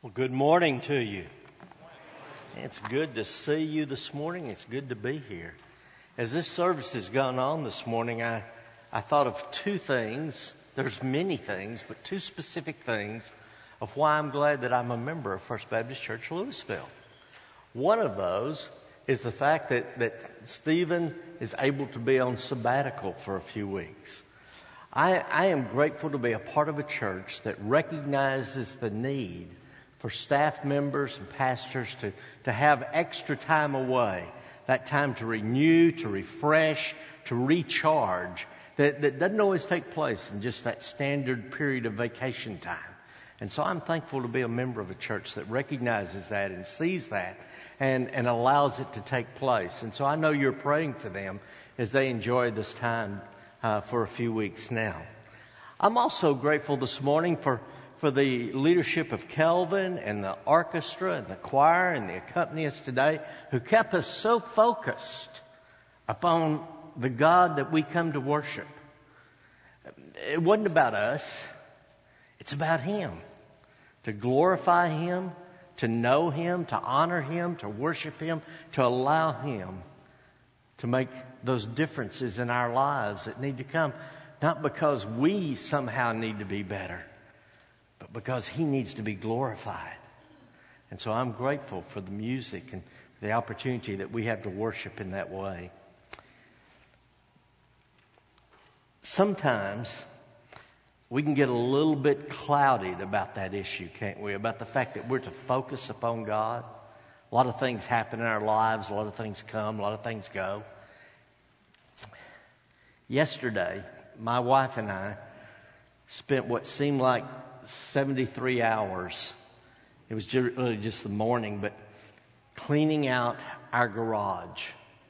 Well, good morning to you. It's good to see you this morning. It's good to be here. As this service has gone on this morning, I thought of two things. There's many things, but two specific things of why I'm glad that I'm a member of First Baptist Church Louisville. One of those is the fact that Stephen is able to be on sabbatical for a few weeks. I am grateful to be a part of a church that recognizes the need for staff members and pastors to have extra time away, that time to renew, to refresh, to recharge, that doesn't always take place in just that standard period of vacation time. And so I'm thankful to be a member of a church that recognizes that and sees that and allows it to take place. And so I know you're praying for them as they enjoy this time for a few weeks now. I'm also grateful this morning for the leadership of Kelvin and the orchestra and the choir and the accompanist today who kept us so focused upon the God that we come to worship. It wasn't about us. It's about Him. To glorify Him, to know Him, to honor Him, to worship Him, to allow Him to make those differences in our lives that need to come, not because we somehow need to be better, but because He needs to be glorified. And so I'm grateful for the music and the opportunity that we have to worship in that way. Sometimes we can get a little bit clouded about that issue, can't we? About the fact that we're to focus upon God. A lot of things happen in our lives. A lot of things come. A lot of things go. Yesterday, my wife and I spent what seemed like 73 hours. It was really just the morning, but cleaning out our garage.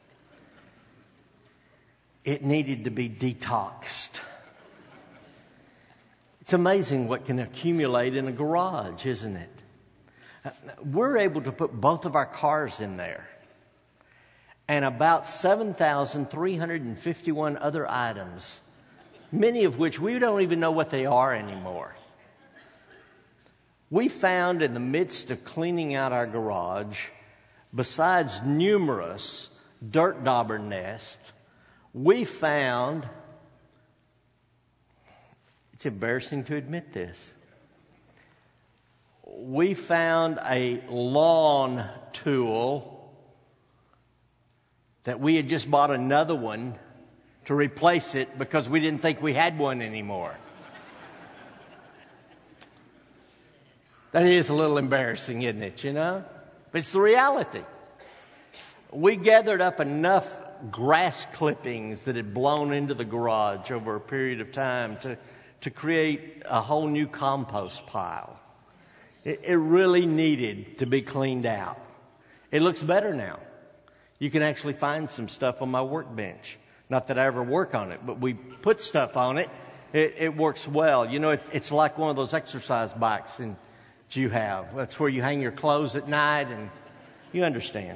It needed to be detoxed. It's amazing what can accumulate in a garage, isn't it? We're able to put both of our cars in there and about 7,351 other items, many of which we don't even know what they are anymore. We found in the midst of cleaning out our garage, besides numerous dirt dauber nests, we found, it's embarrassing to admit this, we found a lawn tool that we had just bought another one to replace it because we didn't think we had one anymore. That is a little embarrassing, isn't it, you know? But it's the reality. We gathered up enough grass clippings that had blown into the garage over a period of time to create a whole new compost pile. It really needed to be cleaned out. It looks better now. You can actually find some stuff on my workbench. Not that I ever work on it, but we put stuff on it. It works well. You know, it's like one of those exercise bikes that you have. That's where you hang your clothes at night, and you understand.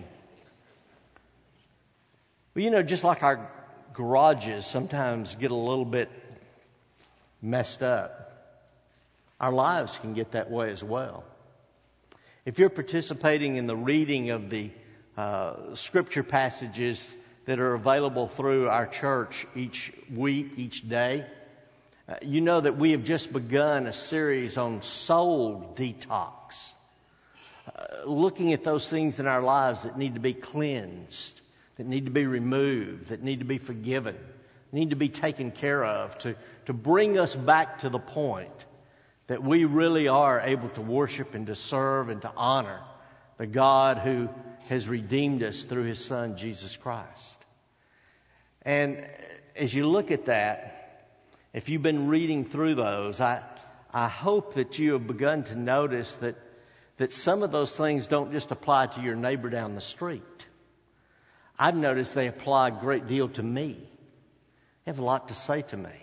Well, you know, just like our garages sometimes get a little bit messed up, our lives can get that way as well. If you're participating in the reading of the scripture passages that are available through our church each week, each day, you know that we have just begun a series on soul detox, looking at those things in our lives that need to be cleansed, that need to be removed, that need to be forgiven, need to be taken care of, to bring us back to the point that we really are able to worship and to serve and to honor the God who has redeemed us through His Son, Jesus Christ. And as you look at that, if you've been reading through those, I hope that you have begun to notice that some of those things don't just apply to your neighbor down the street. I've noticed they apply a great deal to me. They have a lot to say to me.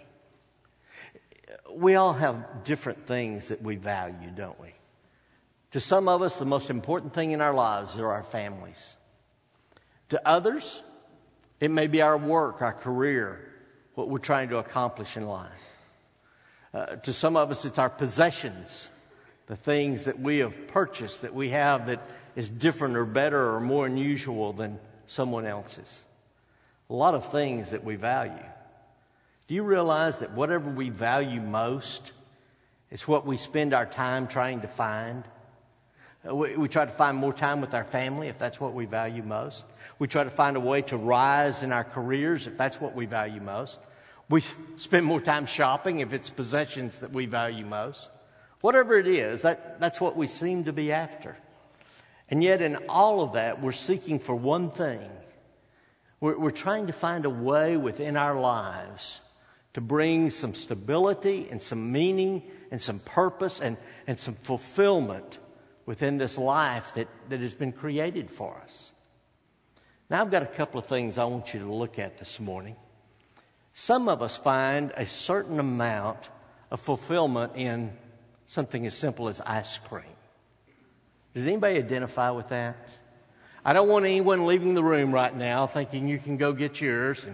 We all have different things that we value, don't we? To some of us, the most important thing in our lives are our families. To others, it may be our work, our career, what we're trying to accomplish in life. To some of us, it's our possessions the things that we have purchased, that we have that is different or better or more unusual than someone else's. A lot of things that we value. Do you realize that whatever we value most is what we spend our time trying to find? We try to find more time with our family if that's what we value most. We try to find a way to rise in our careers if that's what we value most. We spend more time shopping if it's possessions that we value most. Whatever it is, that's what we seem to be after. And yet in all of that, we're seeking for one thing. We're trying to find a way within our lives to bring some stability and some meaning and some purpose and some fulfillment within this life that has been created for us. Now, I've got a couple of things I want you to look at this morning. Some of us find a certain amount of fulfillment in something as simple as ice cream. Does anybody identify with that? I don't want anyone leaving the room right now thinking you can go get yours.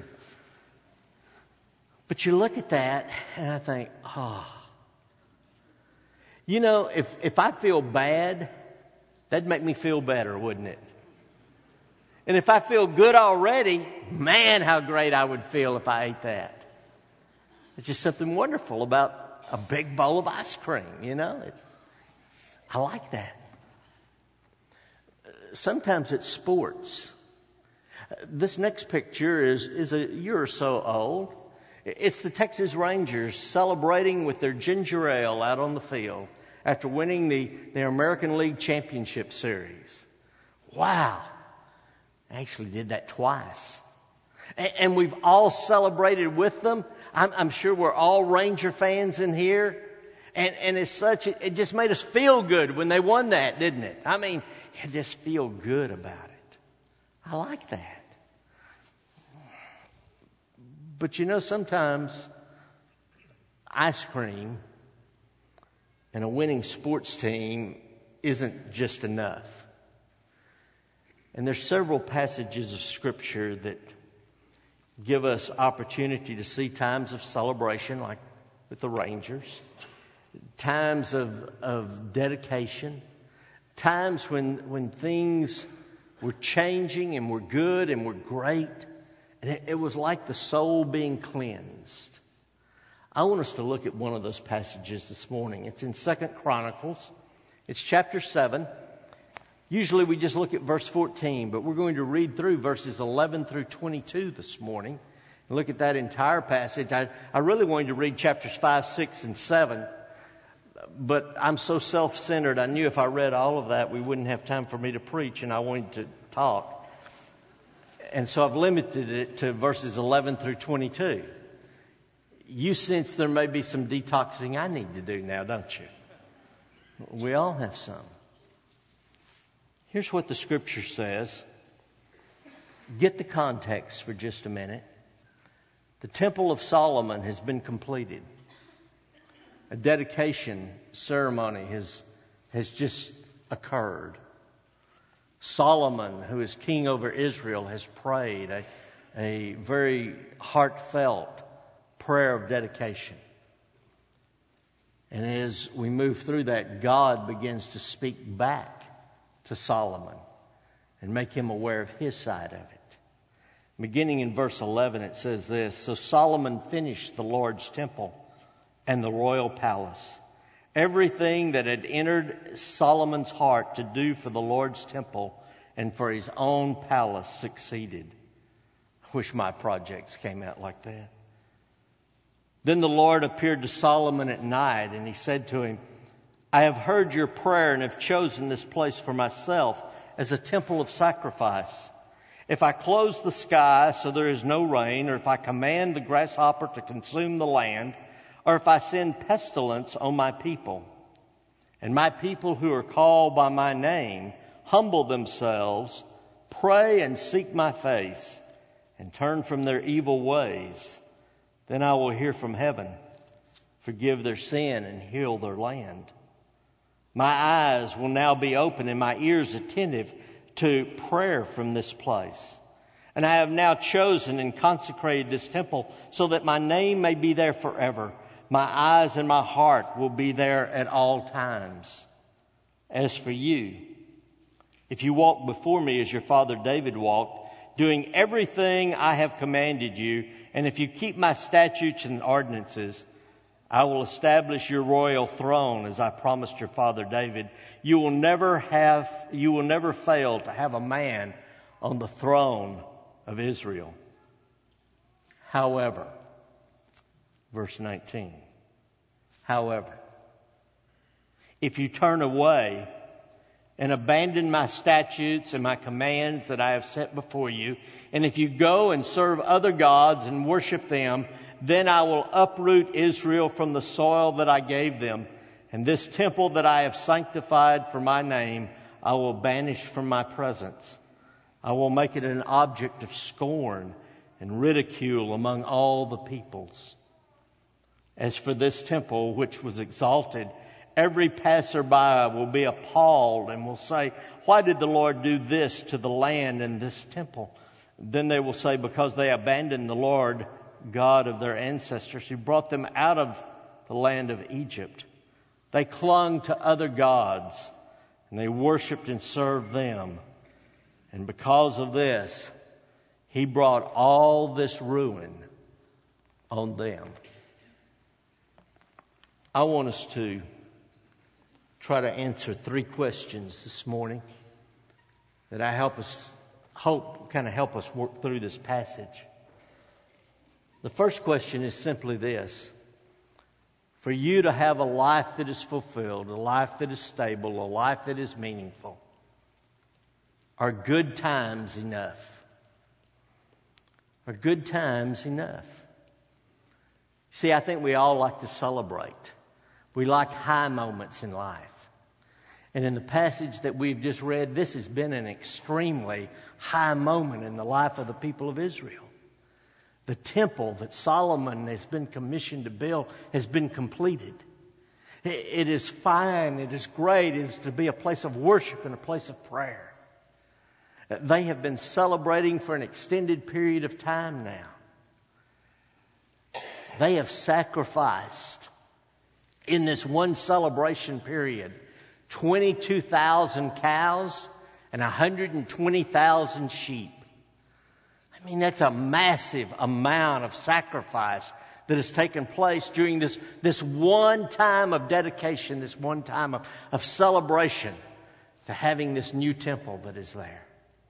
But you look at that and I think, You know, if I feel bad, that'd make me feel better, wouldn't it? And if I feel good already, man, how great I would feel if I ate that. It's just something wonderful about a big bowl of ice cream, you know. I like that. Sometimes it's sports. This next picture is a year or so old. It's the Texas Rangers celebrating with their ginger ale out on the field after winning the American League Championship Series. Wow. I actually did that twice. And we've all celebrated with them. I'm sure we're all Ranger fans in here. And it's such, it just made us feel good when they won that, didn't it? I mean, you just feel good about it. I like that. But you know, sometimes ice cream and a winning sports team isn't just enough. And there's several passages of Scripture that give us opportunity to see times of celebration, like with the Rangers, times of dedication, times when things were changing and were good and were great. And it was like the soul being cleansed. I want us to look at one of those passages this morning. It's in 2 Chronicles. It's chapter 7. Usually we just look at verse 14, but we're going to read through verses 11 through 22 this morning and look at that entire passage. I really wanted to read chapters 5, 6, and 7, but I'm so self-centered. I knew if I read all of that, we wouldn't have time for me to preach, and I wanted to talk. And so I've limited it to verses 11 through 22. You sense there may be some detoxing I need to do now, don't you? We all have some. Here's what the Scripture says. Get the context for just a minute. The Temple of Solomon has been completed. A dedication ceremony has just occurred. Solomon, who is king over Israel, has prayed a very heartfelt prayer of dedication. And as we move through that, God begins to speak back to Solomon and make him aware of his side of it. Beginning in verse 11, it says this: So Solomon finished the Lord's temple and the royal palace. Everything that had entered Solomon's heart to do for the Lord's temple and for his own palace succeeded. I wish my projects came out like that. Then the Lord appeared to Solomon at night, and he said to him, I have heard your prayer and have chosen this place for myself as a temple of sacrifice. If I close the sky so there is no rain, or if I command the grasshopper to consume the land, or if I send pestilence on my people, and my people who are called by my name humble themselves, pray and seek my face, and turn from their evil ways, then I will hear from heaven, forgive their sin, and heal their land. My eyes will now be open and my ears attentive to prayer from this place. And I have now chosen and consecrated this temple so that my name may be there forever. My eyes and my heart will be there at all times. As for you, if you walk before me as your father David walked, doing everything I have commanded you, and if you keep my statutes and ordinances, I will establish your royal throne as I promised your father David. You will never fail to have a man on the throne of Israel. However, verse 19, however, if you turn away and abandon my statutes and my commands that I have set before you, and if you go and serve other gods and worship them, then I will uproot Israel from the soil that I gave them, and this temple that I have sanctified for my name I will banish from my presence. I will make it an object of scorn and ridicule among all the peoples. As for this temple which was exalted, every passerby will be appalled and will say, why did the Lord do this to the land and this temple? Then they will say, because they abandoned the Lord God of their ancestors who brought them out of the land of Egypt. They clung to other gods and they worshiped and served them. And because of this, He brought all this ruin on them. I want us to try to answer 3 questions this morning that I help us work through this passage. The first question is simply this: for you to have a life that is fulfilled, a life that is stable, a life that is meaningful, are good times enough? Are good times enough? See, I think we all like to celebrate. We like high moments in life. And in the passage that we've just read, this has been an extremely high moment in the life of the people of Israel. The temple that Solomon has been commissioned to build has been completed. It is fine, it is great, it is to be a place of worship and a place of prayer. They have been celebrating for an extended period of time now. They have sacrificed in this one celebration period 22,000 cows and 120,000 sheep. I mean, that's a massive amount of sacrifice that has taken place during this one time of dedication, this one time of celebration to having this new temple that is there.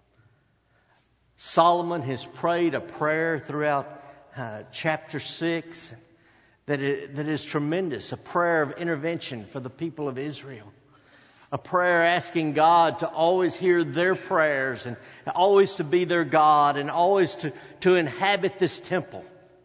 Solomon has prayed a prayer throughout chapter 6 that is tremendous, a prayer of intervention for the people of Israel. A prayer asking God to always hear their prayers and always to be their God and always to inhabit this temple.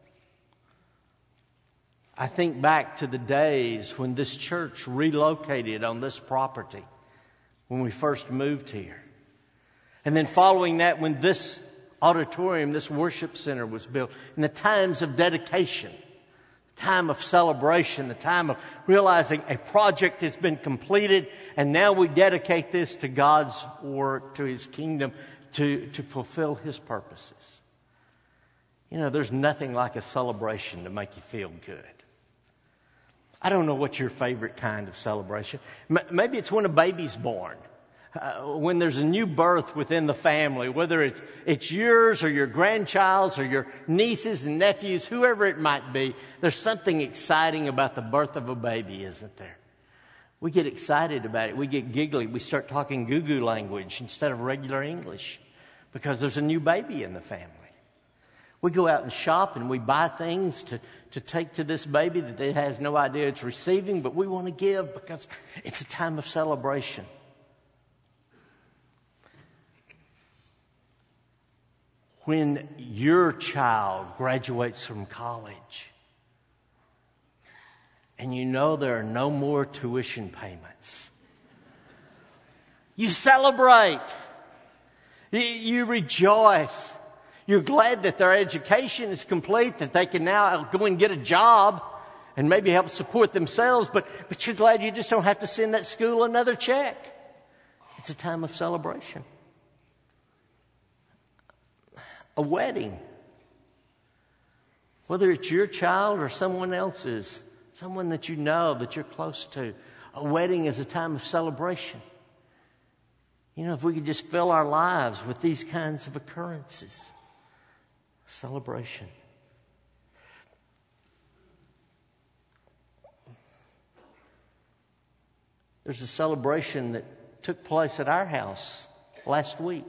I think back to the days when this church relocated on this property when we first moved here. And then following that, when this auditorium, this worship center was built, in the times of dedication, time of celebration, the time of realizing a project has been completed, and now we dedicate this to God's work, to His kingdom, to fulfill His purposes. You know, there's nothing like a celebration to make you feel good. I don't know what's your favorite kind of celebration. Maybe it's when a baby's born. When there's a new birth within the family, whether it's yours or your grandchild's or your nieces and nephews, whoever it might be, there's something exciting about the birth of a baby, isn't there? We get excited about it. We get giggly. We start talking goo-goo language instead of regular English because there's a new baby in the family. We go out and shop and we buy things to take to this baby that it has no idea it's receiving, but we want to give because it's a time of celebration. When your child graduates from college and you know there are no more tuition payments, you celebrate. You rejoice. You're glad that their education is complete, that they can now go and get a job and maybe help support themselves, but you're glad you just don't have to send that school another check. It's a time of celebration. A wedding, whether it's your child or someone else's, someone that you know, that you're close to. A wedding is a time of celebration. You know, if we could just fill our lives with these kinds of occurrences. Celebration. There's a celebration that took place at our house last week.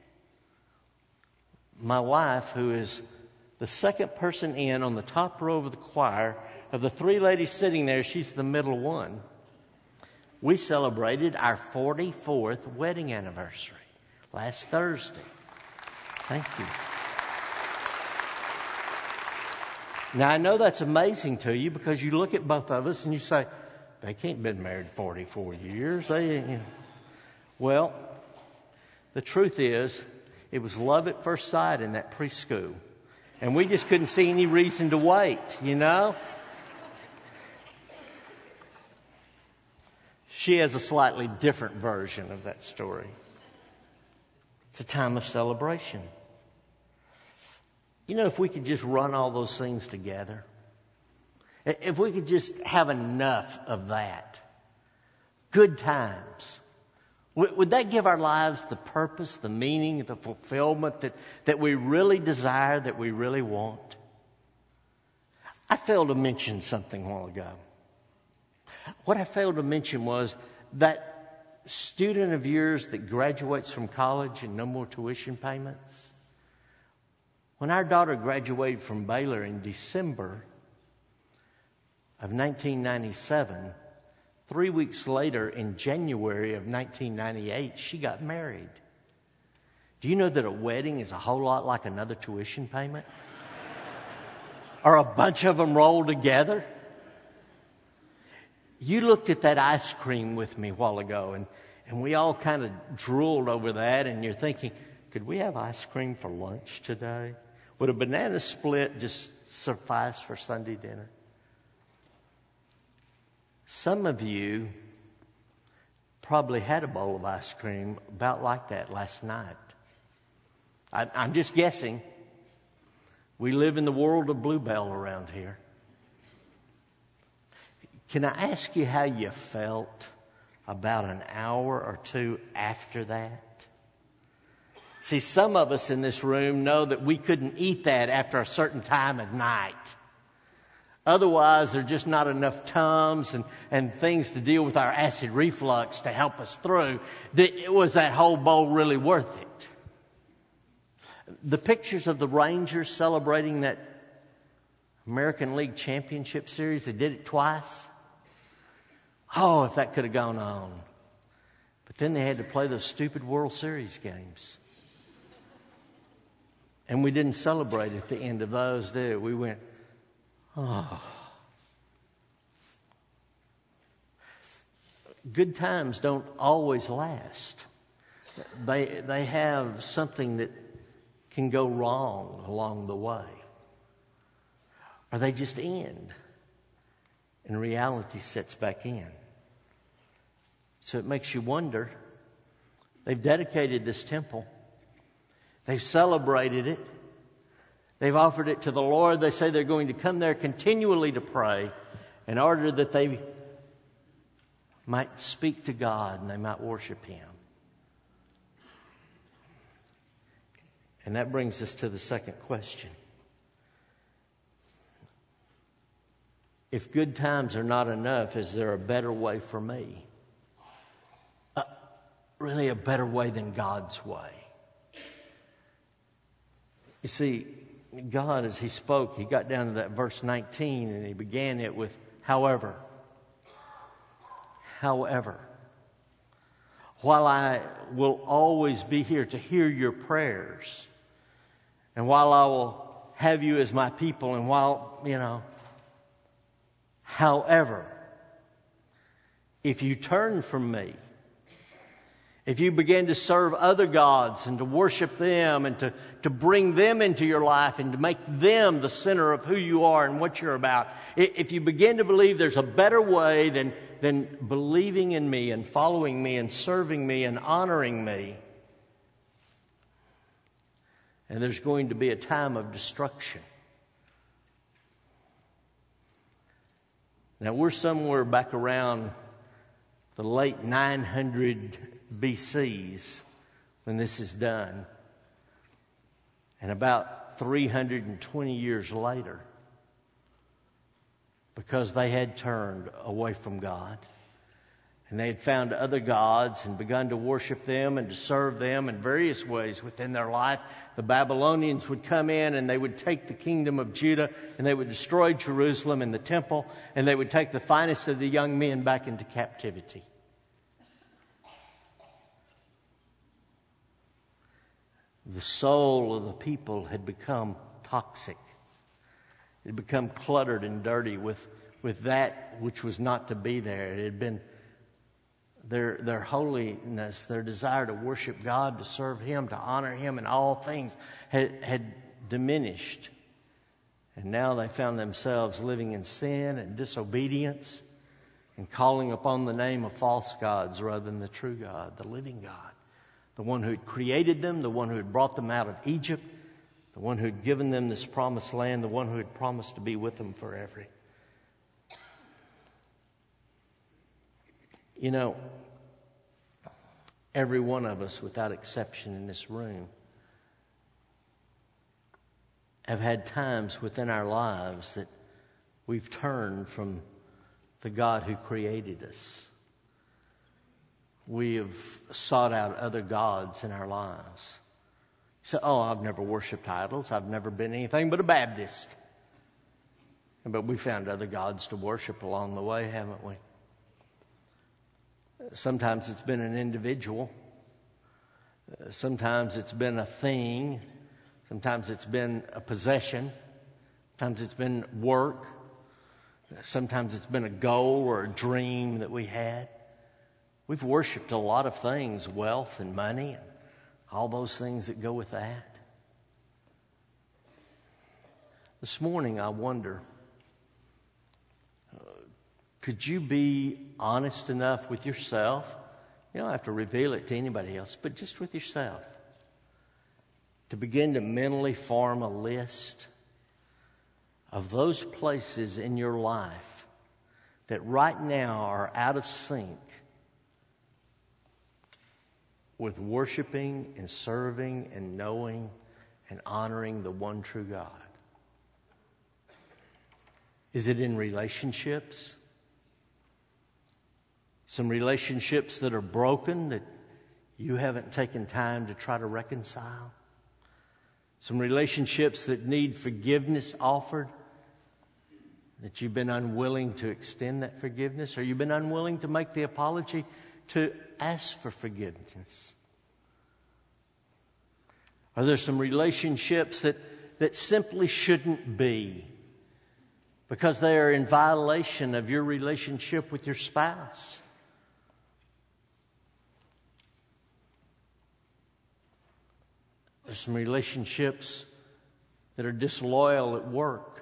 My wife, who is the second person in on the top row of the choir, of the three ladies sitting there, she's the middle one. We celebrated our 44th wedding anniversary last Thursday. Thank you. Now, I know that's amazing to you because you look at both of us and you say, they can't have been married 44 years. Well, the truth is, it was love at first sight in that preschool. And we just couldn't see any reason to wait, you know? She has a slightly different version of that story. It's a time of celebration. You know, if we could just run all those things together, if we could just have enough of that, good times, would that give our lives the purpose, the meaning, the fulfillment that we really desire, that we really want? I failed to mention something a while ago. What I failed to mention was that student of yours that graduates from college and no more tuition payments. When our daughter graduated from Baylor in December of 1997, 3 weeks later, in January of 1998, she got married. Do you know that a wedding is a whole lot like another tuition payment? Or a bunch of them rolled together? You looked at that ice cream with me a while ago, and we all kind of drooled over that, and you're thinking, could we have ice cream for lunch today? Would a banana split just suffice for Sunday dinner? Some of you probably had a bowl of ice cream about like that last night. I'm just guessing. We live in the world of Bluebell around here. Can I ask you how you felt about an hour or two after that? See, some of us in this room know that we couldn't eat that after a certain time of night. Otherwise, there's just not enough Tums and things to deal with our acid reflux to help us through. Was that whole bowl really worth it? The pictures of the Rangers celebrating that American League Championship Series, they did it twice. Oh, if that could have gone on. But then they had to play those stupid World Series games. And we didn't celebrate at the end of those, did we? We went, oh. Good times don't always last. They have something that can go wrong along the way. Or they just end. And reality sets back in. So it makes you wonder. They've dedicated this temple. They've celebrated it. They've offered it to the Lord. They say they're going to come there continually to pray in order that they might speak to God and they might worship Him. And that brings us to the second question. If good times are not enough, is there a better way for me? Really a better way than God's way. You see, God, as He spoke, He got down to that verse 19 and He began it with, however. However. While I will always be here to hear your prayers, and while I will have you as my people, and while, however, if you turn from me, if you begin to serve other gods and to worship them and to bring them into your life and to make them the center of who you are and what you're about, if you begin to believe there's a better way than believing in me and following me and serving me and honoring me, and there's going to be a time of destruction. Now, we're somewhere back around the late 900 BCs when this is done. And about 320 years later, because they had turned away from God, and they had found other gods and begun to worship them and to serve them in various ways within their life, the Babylonians would come in and they would take the kingdom of Judah and they would destroy Jerusalem and the temple, and they would take the finest of the young men back into captivity. The soul of the people had become toxic. It had become cluttered and dirty with that which was not to be there. It had been their holiness, their desire to worship God, to serve Him, to honor Him in all things had diminished. And now they found themselves living in sin and disobedience and calling upon the name of false gods rather than the true God, the living God, the one who had created them, the one who had brought them out of Egypt, the one who had given them this promised land, the one who had promised to be with them forever. You know, every one of us, without exception in this room, have had times within our lives that we've turned from the God who created us. We have sought out other gods in our lives. So, I've never worshiped idols. I've never been anything but a Baptist. But we found other gods to worship along the way, haven't we? Sometimes it's been an individual. Sometimes it's been a thing. Sometimes it's been a possession. Sometimes it's been work. Sometimes it's been a goal or a dream that we had. We've worshiped a lot of things, wealth and money, and all those things that go with that. This morning I wonder, could you be honest enough with yourself? You don't have to reveal it to anybody else, but just with yourself, to begin to mentally form a list of those places in your life that right now are out of sync with worshiping and serving and knowing and honoring the one true God. Is it in relationships? Some relationships that are broken that you haven't taken time to try to reconcile? Some relationships that need forgiveness offered, that you've been unwilling to extend that forgiveness, or you've been unwilling to make the apology to ask for forgiveness? Are there some relationships that simply shouldn't be because they are in violation of your relationship with your spouse? There's some relationships that are disloyal at work.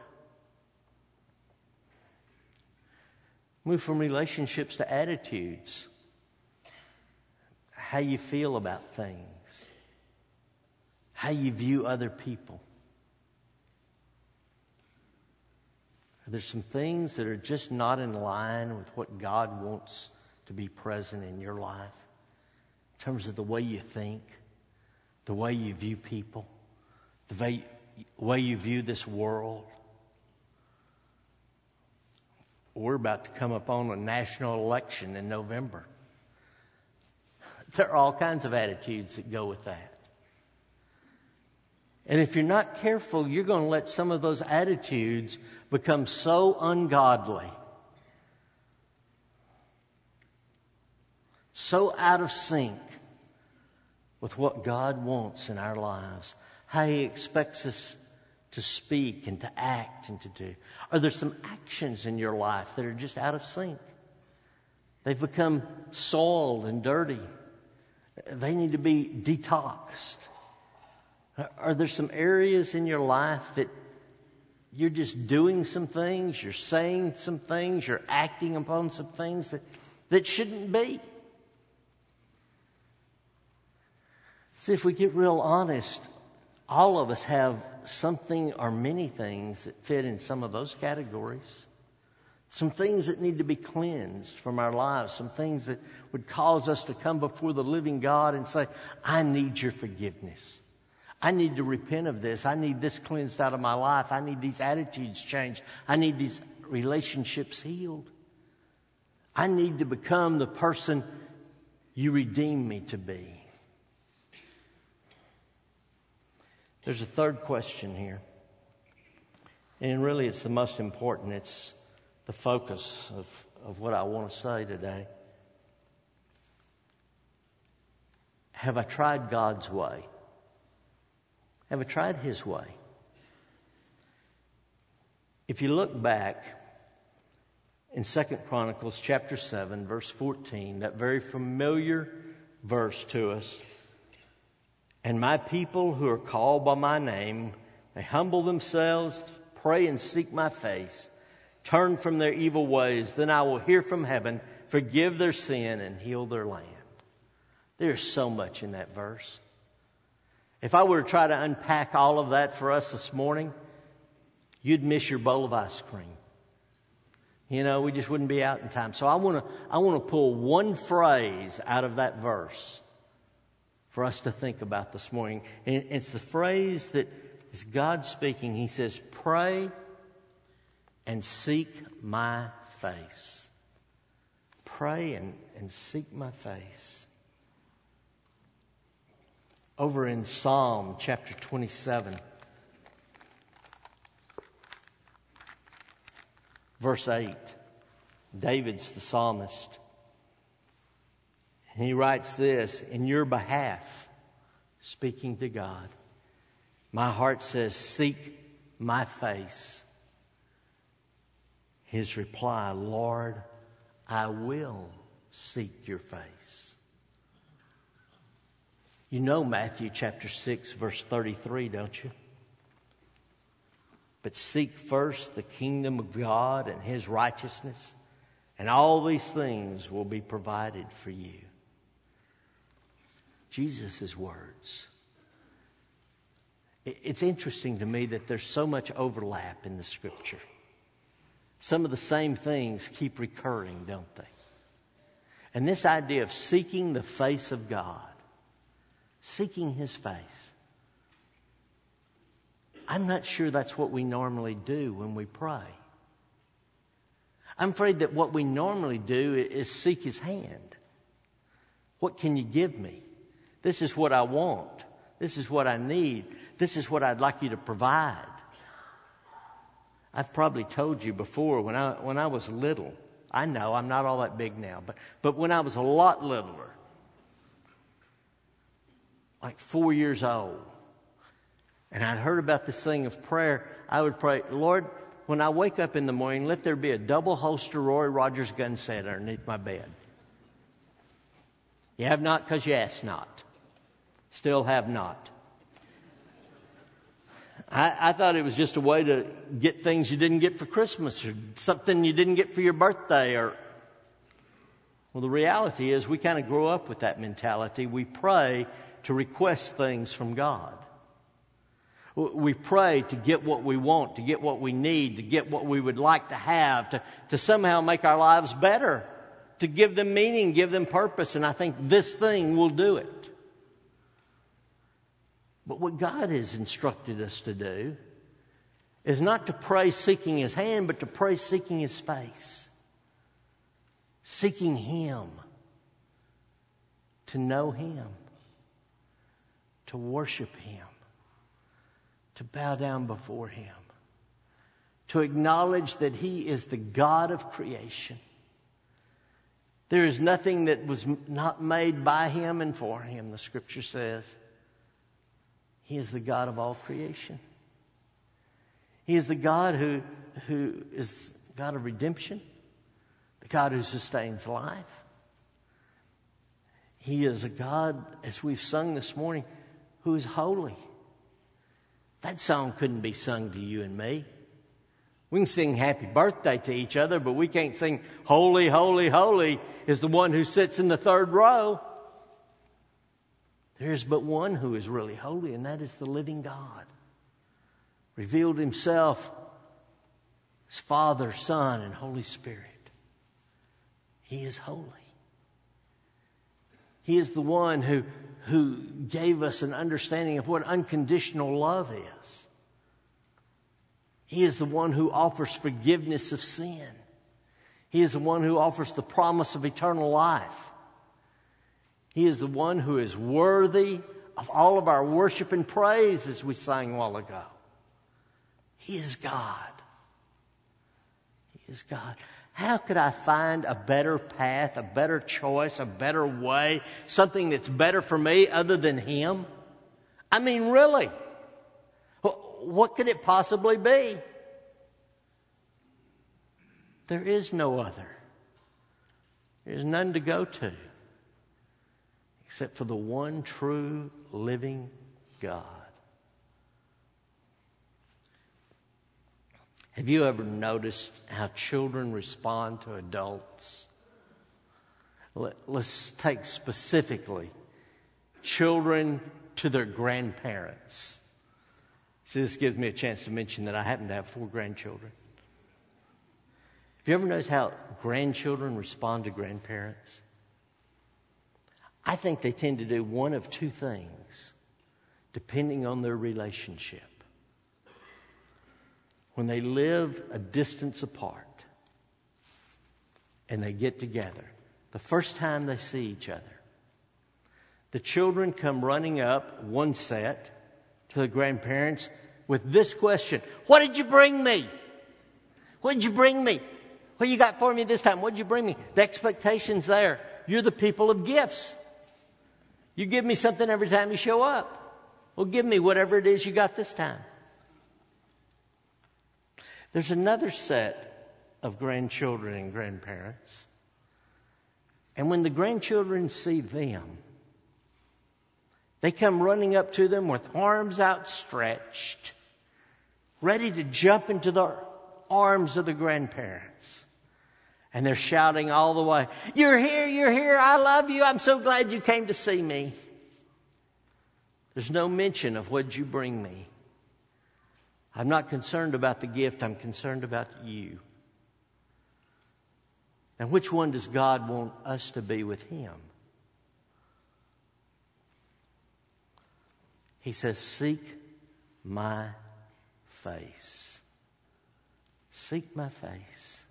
Move from relationships to attitudes. How you feel about things. How you view other people. There's some things that are just not in line with what God wants to be present in your life. In terms of the way you think, the way you view people, the way you view this world. We're about to come up on a national election in November. There are all kinds of attitudes that go with that. And if you're not careful, you're going to let some of those attitudes become so ungodly, so out of sync with what God wants in our lives, how He expects us to speak and to act and to do. Are there some actions in your life that are just out of sync? They've become soiled and dirty. They need to be detoxed. Are there some areas in your life that you're just doing some things, you're saying some things, you're acting upon some things that shouldn't be? See, if we get real honest, all of us have something or many things that fit in some of those categories. some things that need to be cleansed from our lives, some things that would cause us to come before the living God and say, I need your forgiveness. I need to repent of this. I need this cleansed out of my life. I need these attitudes changed. I need these relationships healed. I need to become the person you redeemed me to be. There's a third question here. And really it's the most important. It's the focus of what I want to say today. Have I tried God's way? Have I tried His way? If you look back in 2 Chronicles chapter 7, verse 14, that very familiar verse to us, and my people who are called by my name, they humble themselves, pray and seek my face, turn from their evil ways, then I will hear from heaven, forgive their sin, and heal their land. There's so much in that verse. If I were to try to unpack all of that for us this morning, you'd miss your bowl of ice cream. You know, we just wouldn't be out in time. So I want to pull one phrase out of that verse for us to think about this morning. And it's the phrase that is God speaking. He says, pray and seek my face. Pray and seek my face. Over in Psalm chapter 27, verse 8, David's the psalmist. And he writes this, in your behalf, speaking to God, my heart says, seek my face. His reply, Lord, I will seek your face. You know Matthew chapter 6, verse 33, don't you? But seek first the kingdom of God and His righteousness, and all these things will be provided for you. Jesus' words. It's interesting to me that there's so much overlap in the Scripture. Some of the same things keep recurring, don't they? And this idea of seeking the face of God, seeking His face, I'm not sure that's what we normally do when we pray. I'm afraid that what we normally do is seek His hand. What can you give me? This is what I want. This is what I need. This is what I'd like you to provide. I've probably told you before, when I was little, I know I'm not all that big now, but when I was a lot littler, like 4 years old, and I'd heard about this thing of prayer, I would pray, Lord, when I wake up in the morning, let there be a double holster Roy Rogers gun set underneath my bed. You have not because you ask not. Still have not. I thought it was just a way to get things you didn't get for Christmas or something you didn't get for your birthday. Well, the reality is we kind of grow up with that mentality. We pray to request things from God. We pray to get what we want, to get what we need, to get what we would like to have, to somehow make our lives better, to give them meaning, give them purpose. And I think this thing will do it. But what God has instructed us to do is not to pray seeking His hand, but to pray seeking His face. Seeking Him. To know Him. To worship Him. To bow down before Him. To acknowledge that He is the God of creation. There is nothing that was not made by Him and for Him, the Scripture says. He is the God of all creation. He is the God who is God of redemption, the God who sustains life. He is a God, as we've sung this morning, who is holy. That song couldn't be sung to you and me. We can sing happy birthday to each other, but we can't sing holy, holy, holy is the one who sits in the third row. There's but one who is really holy, and that is the living God. Revealed Himself as Father, Son, and Holy Spirit. He is holy. He is the one who gave us an understanding of what unconditional love is. He is the one who offers forgiveness of sin. He is the one who offers the promise of eternal life. He is the one who is worthy of all of our worship and praise, as we sang a while ago. He is God. He is God. How could I find a better path, a better choice, a better way, something that's better for me other than Him? I mean, really? What could it possibly be? There is no other. There's none to go to except for the one true living God. Have you ever noticed how children respond to adults? Let's take specifically children to their grandparents. See, this gives me a chance to mention that I happen to have 4 grandchildren. Have you ever noticed how grandchildren respond to grandparents? I think they tend to do one of 2 things, depending on their relationship. When they live a distance apart and they get together, the first time they see each other, the children come running up, one set, to the grandparents with this question: what did you bring me? What did you bring me? What you got for me this time? What did you bring me? The expectation's there. You're the people of gifts. You give me something every time you show up. Well, give me whatever it is you got this time. There's another set of grandchildren and grandparents. And when the grandchildren see them, they come running up to them with arms outstretched, ready to jump into the arms of the grandparents. And they're shouting all the way, "You're here, I love you, I'm so glad you came to see me." There's no mention of what'd you bring me. I'm not concerned about the gift, I'm concerned about you. And which one does God want us to be with Him? He says, seek my face. Seek my face.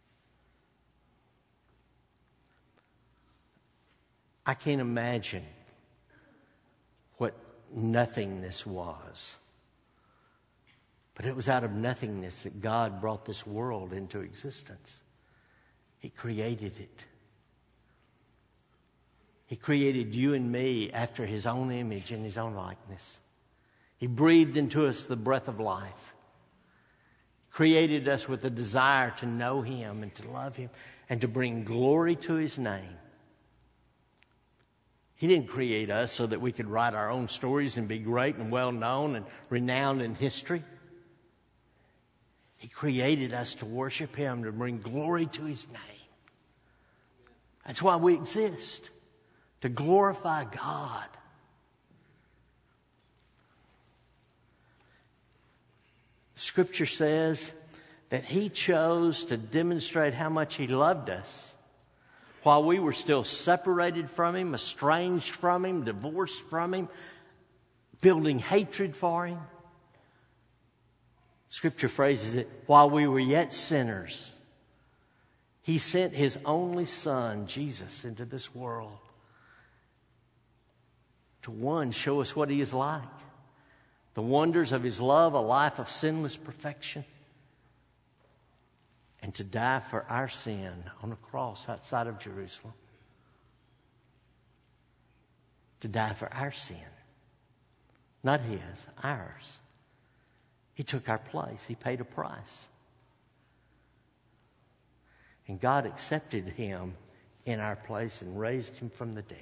I can't imagine what nothingness was. But it was out of nothingness that God brought this world into existence. He created it. He created you and me after His own image and His own likeness. He breathed into us the breath of life. Created us with a desire to know Him and to love Him and to bring glory to His name. He didn't create us so that we could write our own stories and be great and well known and renowned in history. He created us to worship Him, to bring glory to His name. That's why we exist, to glorify God. Scripture says that He chose to demonstrate how much He loved us while we were still separated from Him, estranged from Him, divorced from Him, building hatred for Him. Scripture phrases it, while we were yet sinners, He sent His only Son, Jesus, into this world to, one, show us what He is like, the wonders of His love, a life of sinless perfection, and to die for our sin on a cross outside of Jerusalem. To die for our sin. Not His, ours. He took our place. He paid a price. And God accepted Him in our place and raised Him from the dead.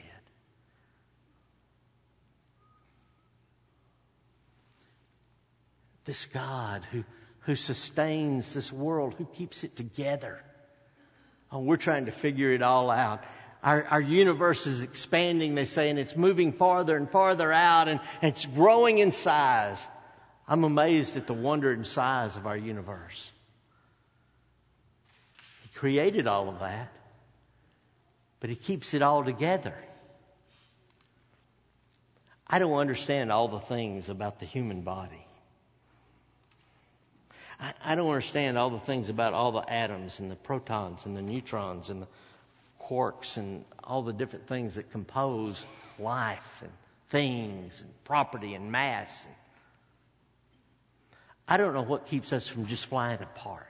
This God who sustains this world, who keeps it together. Oh, we're trying to figure it all out. Our universe is expanding, they say, and it's moving farther and farther out, and it's growing in size. I'm amazed at the wonder and size of our universe. created all of that, but He keeps it all together. I don't understand all the things about the human body. I don't understand all the things about all the atoms and the protons and the neutrons and the quarks and all the different things that compose life and things and property and mass. I don't know what keeps us from just flying apart.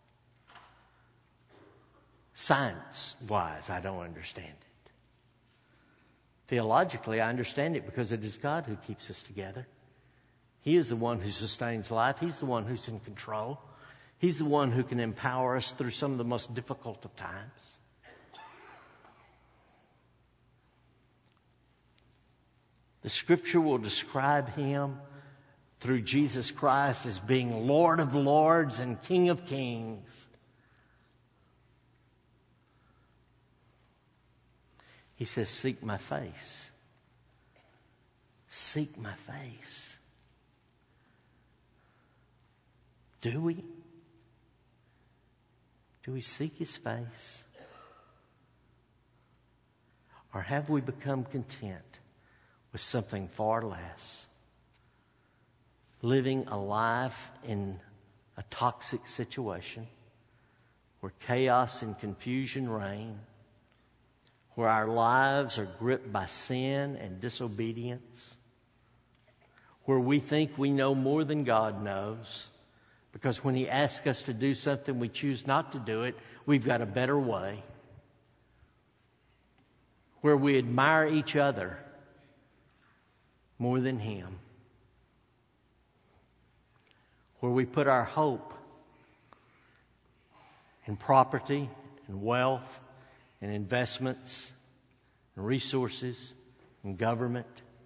Science-wise, I don't understand it. Theologically, I understand it because it is God who keeps us together. He is the one who sustains life. He's the one who's in control. He's the one who can empower us through some of the most difficult of times. The Scripture will describe Him through Jesus Christ as being Lord of lords and King of kings. He says, seek my face. Seek my face. Do we? Do we seek His face? Or have we become content with something far less? Living a life in a toxic situation where chaos and confusion reign, where our lives are gripped by sin and disobedience, where we think we know more than God knows, because when He asks us to do something, we choose not to do it. We've got a better way. Where we admire each other more than Him. Where we put our hope in property and wealth and investments and resources and government,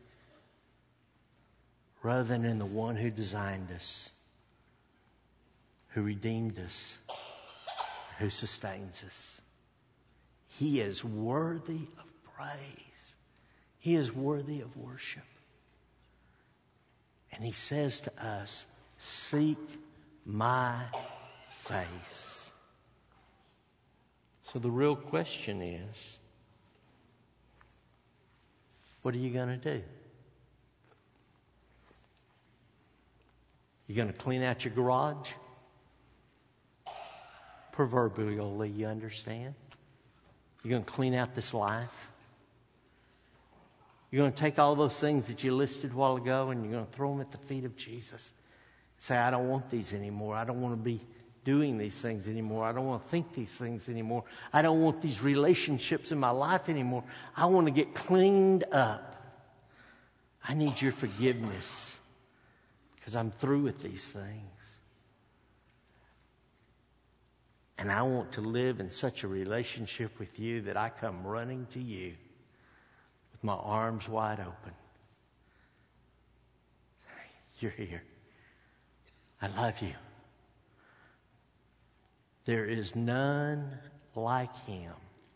rather than in the one who designed us, who redeemed us, who sustains us. He is worthy of praise. He is worthy of worship. And He says to us, seek my face. So the real question is, what are you going to do? You going to clean out your garage? Proverbially, you understand. You're going to clean out this life. You're going to take all those things that you listed a while ago and you're going to throw them at the feet of Jesus. Say, I don't want these anymore. I don't want to be doing these things anymore. I don't want to think these things anymore. I don't want these relationships in my life anymore. I want to get cleaned up. I need your forgiveness because I'm through with these things. And I want to live in such a relationship with you that I come running to you with my arms wide open. You're here. I love you. There is none like Him.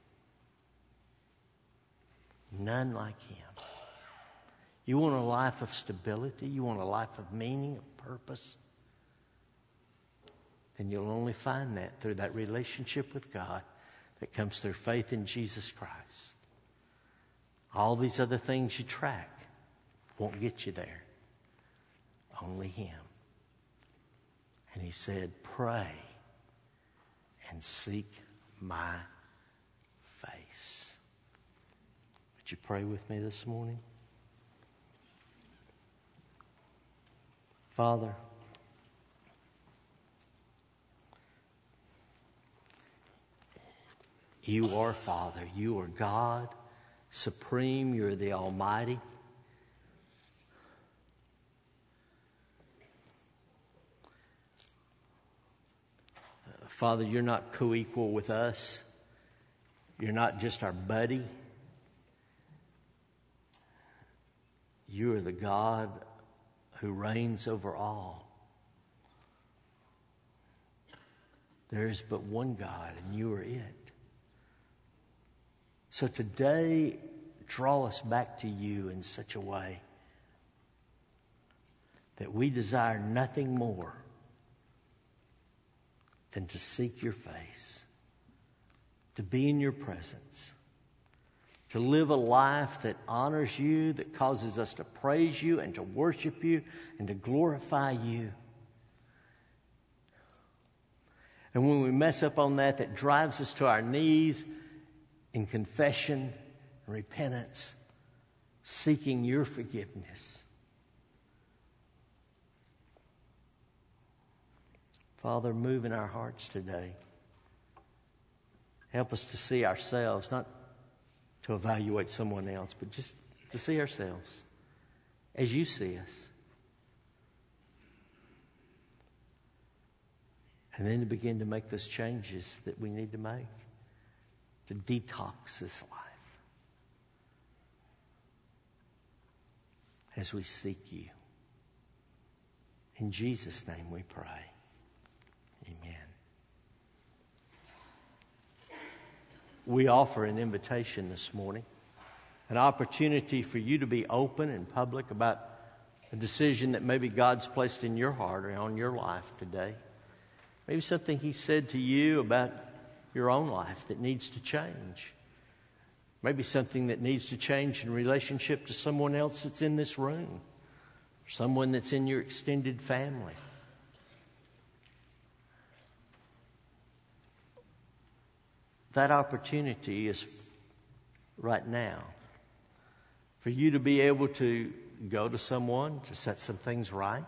None like Him. You want a life of stability? You want a life of meaning, of purpose? Then you'll only find that through that relationship with God that comes through faith in Jesus Christ. All these other things you track won't get you there. Only Him. And He said, pray and seek my face. Would you pray with me this morning? Father, you are Father. You are God, supreme. You're the Almighty. Father, you're not co-equal with us. You're not just our buddy. You are the God who reigns over all. There is but one God, and you are it. So today, draw us back to you in such a way that we desire nothing more than to seek your face, to be in your presence, to live a life that honors you, that causes us to praise you and to worship you and to glorify you. And when we mess up on that, that drives us to our knees in confession and repentance, seeking your forgiveness. Father, move in our hearts today. Help us to see ourselves, not to evaluate someone else, but just to see ourselves as you see us. And then to begin to make those changes that we need to make to detox this life as we seek you. In Jesus' name we pray. Amen. We offer an invitation this morning, an opportunity for you to be open and public about a decision that maybe God's placed in your heart or on your life today. Maybe something He said to you about your own life that needs to change. Maybe something that needs to change in relationship to someone else that's in this room, or someone that's in your extended family. That opportunity is right now for you to be able to go to someone to set some things right,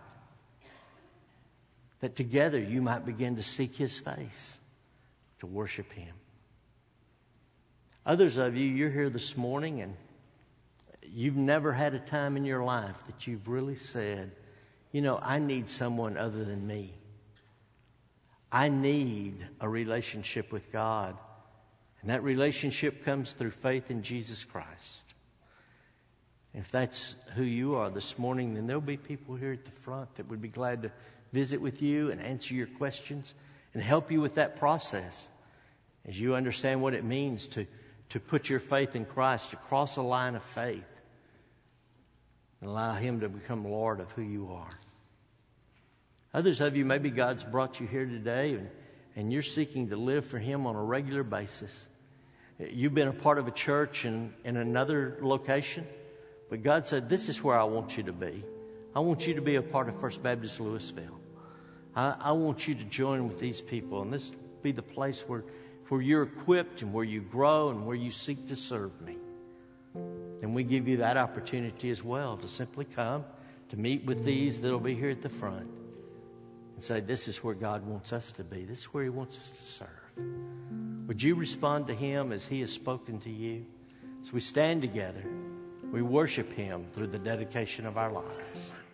that together you might begin to seek His face, to worship Him. Others of you, you're here this morning and you've never had a time in your life that you've really said, I need someone other than me. I need a relationship with God. And that relationship comes through faith in Jesus Christ. If that's who you are this morning, then there'll be people here at the front that would be glad to visit with you and answer your questions and help you with that process as you understand what it means to put your faith in Christ, to cross a line of faith and allow Him to become Lord of who you are. Others of you, maybe God's brought you here today and you're seeking to live for Him on a regular basis. You've been a part of a church in another location, but God said, this is where I want you to be. I want you to be a part of First Baptist Louisville. I want you to join with these people, and this be the place where you're equipped and where you grow and where you seek to serve me. And we give you that opportunity as well to simply come, to meet with these that'll be here at the front and say, this is where God wants us to be. This is where He wants us to serve. Would you respond to Him as He has spoken to you? As we stand together, we worship Him through the dedication of our lives.